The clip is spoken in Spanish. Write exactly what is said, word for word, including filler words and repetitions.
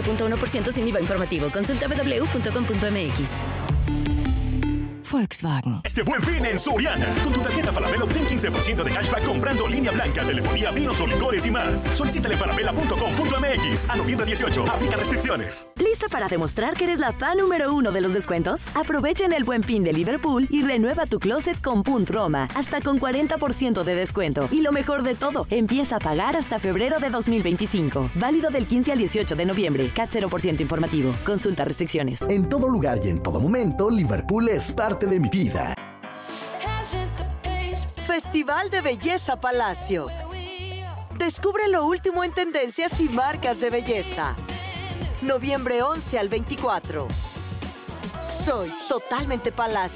punto uno por ciento sin I V A informativo. Consulta w w w punto com punto m x. Volkswagen. Este Buen Fin en Soriana. Con tu tarjeta Falabella obtén quince por ciento de cashback comprando línea blanca, telefonía, vinos o licores y más. Solicítale en falabella punto com punto m x. A noviembre dieciocho. Aplica restricciones. ¿Lista para demostrar que eres la fan número uno de los descuentos? Aprovecha en el Buen Fin de Liverpool y renueva tu closet con Punt Roma, hasta con cuarenta por ciento de descuento. Y lo mejor de todo, empieza a pagar hasta febrero de dos mil veinticinco. Válido del quince al dieciocho de noviembre. C A T cero por ciento informativo. Consulta restricciones. En todo lugar y en todo momento, Liverpool es parte de mi vida. Festival de Belleza Palacio. Descubre lo último en tendencias y marcas de belleza. Noviembre once al veinticuatro. Soy totalmente Palacio.